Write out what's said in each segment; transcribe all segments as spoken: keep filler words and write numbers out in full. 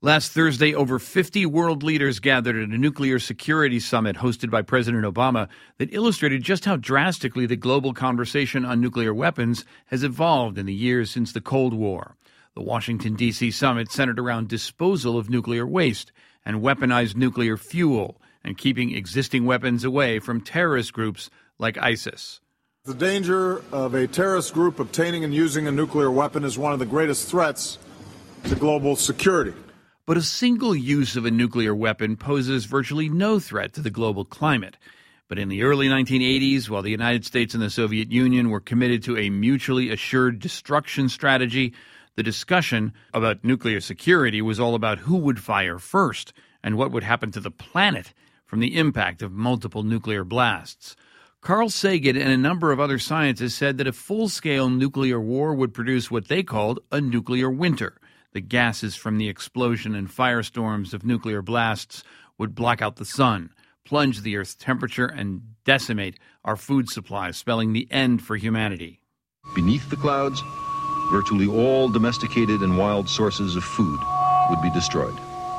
Last Thursday, over fifty world leaders gathered at a nuclear security summit hosted by President Obama that illustrated just how drastically the global conversation on nuclear weapons has evolved in the years since the Cold War. The Washington, D C summit centered around disposal of nuclear waste and weaponized nuclear fuel and keeping existing weapons away from terrorist groups like ISIS. The danger of a terrorist group obtaining and using a nuclear weapon is one of the greatest threats to global security. But a single use of a nuclear weapon poses virtually no threat to the global climate. But in the early nineteen eighties, while the United States and the Soviet Union were committed to a mutually assured destruction strategy, the discussion about nuclear security was all about who would fire first and what would happen to the planet from the impact of multiple nuclear blasts. Carl Sagan and a number of other scientists said that a full-scale nuclear war would produce what they called a nuclear winter. The gases from the explosion and firestorms of nuclear blasts would block out the sun, plunge the Earth's temperature, and decimate our food supply, spelling the end for humanity. Beneath the clouds, virtually all domesticated and wild sources of food would be destroyed.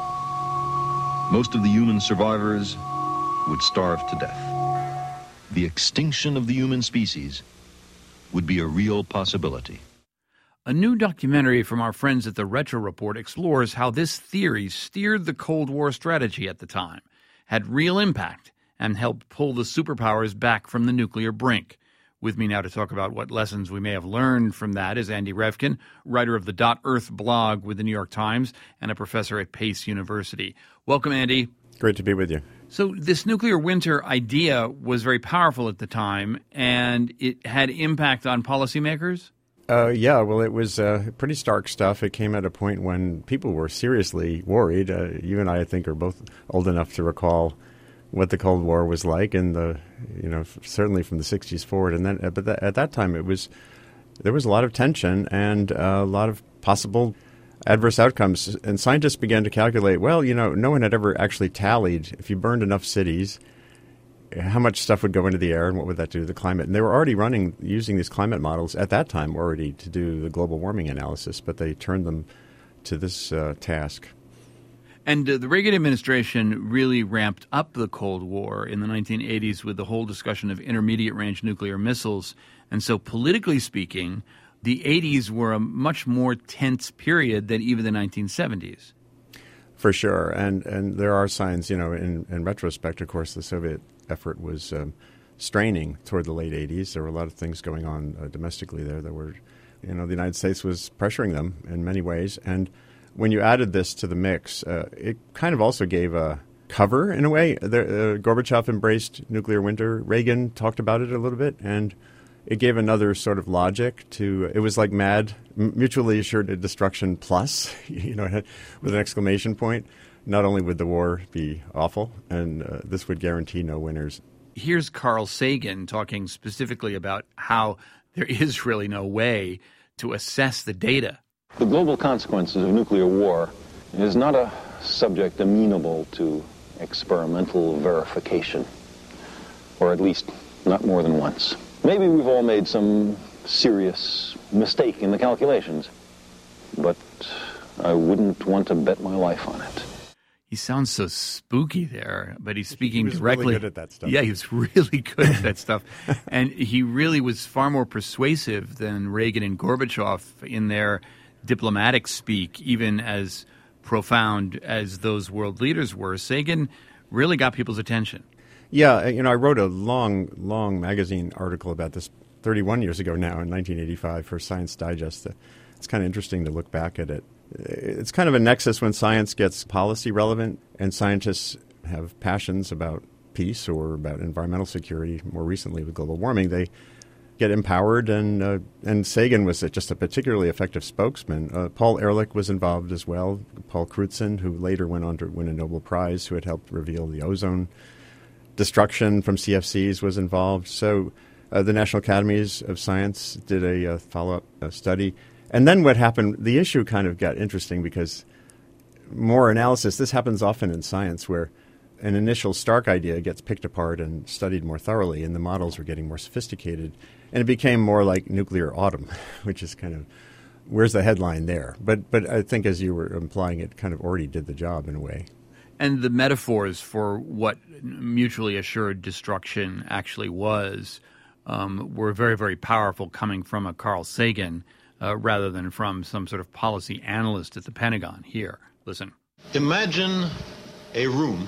Most of the human survivors would starve to death. The extinction of the human species would be a real possibility. A new documentary from our friends at the Retro Report explores how this theory steered the Cold War strategy at the time, had real impact, and helped pull the superpowers back from the nuclear brink. With me now to talk about what lessons we may have learned from that is Andy Revkin, writer of the Dot Earth blog with the New York Times and a professor at Pace University. Welcome, Andy. Great to be with you. So this nuclear winter idea was very powerful at the time, and it had impact on policymakers? Uh, yeah, well, it was uh, pretty stark stuff. It came at a point when people were seriously worried. Uh, you and I, I think, are both old enough to recall what the Cold War was like, and the, you know, certainly from the sixties forward. And then, uh, but th- at that time, it was there was a lot of tension and uh, a lot of possible adverse outcomes. And scientists began to calculate. Well, you know, no one had ever actually tallied if you burned enough cities, how much stuff would go into the air and what would that do to the climate. And they were already running, using these climate models at that time already to do the global warming analysis, but they turned them to this uh, task. And uh, the Reagan administration really ramped up the Cold War in the nineteen eighties with the whole discussion of intermediate-range nuclear missiles. And so politically speaking, the eighties were a much more tense period than even the nineteen seventies. For sure. And and there are signs, you know, in, in retrospect, of course, the Soviet effort was um, straining toward the late eighties. There were a lot of things going on uh, domestically there that were, you know, the United States was pressuring them in many ways. And when you added this to the mix, uh, it kind of also gave a cover in a way. The, uh, Gorbachev embraced nuclear winter. Reagan talked about it a little bit, and it gave another sort of logic to, it was like MAD, mutually assured destruction plus, you know, with an exclamation point. Not only would the war be awful, and uh, this would guarantee no winners. Here's Carl Sagan talking specifically about how there is really no way to assess the data. The global consequences of nuclear war is not a subject amenable to experimental verification, or at least not more than once. Maybe we've all made some serious mistake in the calculations, but I wouldn't want to bet my life on it. He sounds so spooky there, but he's speaking he was directly. Really good at that stuff. Yeah, he was really good at that stuff. And he really was far more persuasive than Reagan and Gorbachev in their diplomatic speak, even as profound as those world leaders were. Sagan really got people's attention. Yeah, you know, I wrote a long, long magazine article about this thirty-one years ago now in nineteen eighty-five for Science Digest. It's kind of interesting to look back at it. It's kind of a nexus when science gets policy relevant and scientists have passions about peace or about environmental security. More recently with global warming, they get empowered, and uh, and Sagan was just a particularly effective spokesman. Uh, Paul Ehrlich was involved as well. Paul Crutzen, who later went on to win a Nobel Prize, who had helped reveal the ozone destruction from C F Cs, was involved. So uh, the National Academies of Science did a uh, follow-up uh, study. And then what happened, the issue kind of got interesting because more analysis, this happens often in science where an initial stark idea gets picked apart and studied more thoroughly, and the models were getting more sophisticated. And it became more like nuclear autumn, which is kind of where's the headline there? But but I think, as you were implying, it kind of already did the job in a way. And the metaphors for what mutually assured destruction actually was um, were very, very powerful, coming from a Carl Sagan uh, rather than from some sort of policy analyst at the Pentagon. Here, listen. Imagine a room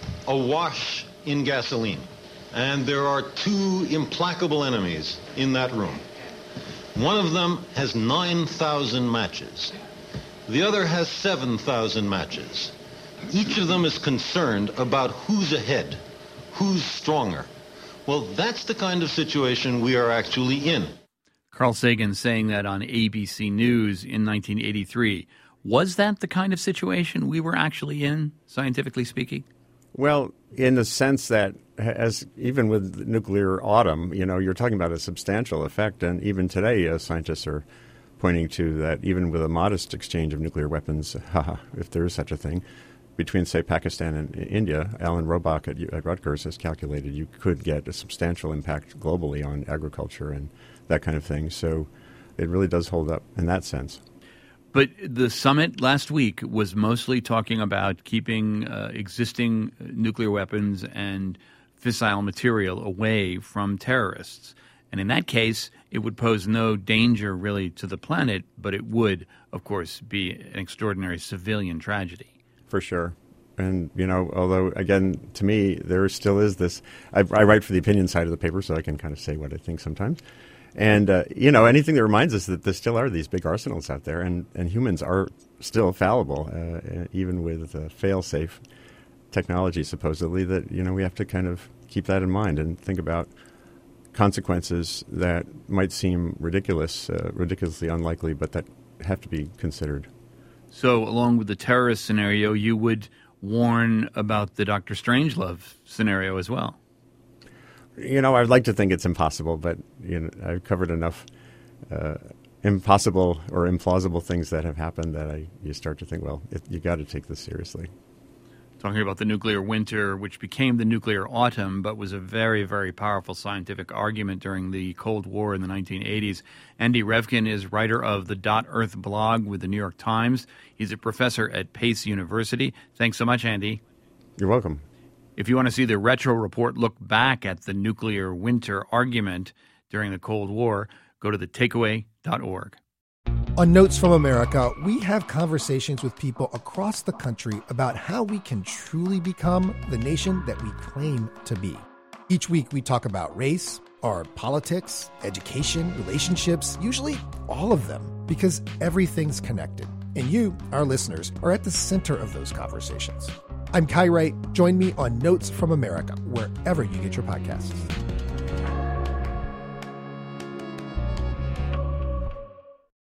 awash in gasoline, and there are two implacable enemies in that room. One of them has nine thousand matches. The other has seven thousand matches. Each of them is concerned about who's ahead, who's stronger. Well, that's the kind of situation we are actually in. Carl Sagan saying that on A B C News in nineteen eighty-three. Was that the kind of situation we were actually in, scientifically speaking? Well, in the sense that, as even with nuclear autumn, you know, you're talking about a substantial effect. And even today, uh, scientists are pointing to that even with a modest exchange of nuclear weapons, haha, if there is such a thing, between, say, Pakistan and India, Alan Robach at, at Rutgers has calculated you could get a substantial impact globally on agriculture and that kind of thing. So it really does hold up in that sense. But the summit last week was mostly talking about keeping uh, existing nuclear weapons and fissile material away from terrorists. And in that case, it would pose no danger really to the planet, but it would, of course, be an extraordinary civilian tragedy. For sure. And, you know, although, again, to me, there still is this – I write for the opinion side of the paper, so I can kind of say what I think sometimes. And, uh, you know, anything that reminds us that there still are these big arsenals out there, and, and humans are still fallible, uh, even with uh, fail-safe technology, supposedly, that, you know, we have to kind of keep that in mind and think about consequences that might seem ridiculous, uh, ridiculously unlikely, but that have to be considered. So along with the terrorist scenario, you would warn about the Doctor Strangelove scenario as well. You know, I'd like to think it's impossible, but you know, I've covered enough uh, impossible or implausible things that have happened that I you start to think, well, it, you got to take this seriously. Talking about the nuclear winter, which became the nuclear autumn, but was a very, very powerful scientific argument during the Cold War in the nineteen eighties. Andy Revkin is writer of the Dot Earth blog with the New York Times. He's a professor at Pace University. Thanks so much, Andy. You're welcome. If you want to see the Retro Report look back at the nuclear winter argument during the Cold War, go to the takeaway dot org. On Notes from America, we have conversations with people across the country about how we can truly become the nation that we claim to be. Each week we talk about race, or politics, education, relationships, usually all of them, because everything's connected. And you, our listeners, are at the center of those conversations. I'm Kai Wright. Join me on Notes from America, wherever you get your podcasts.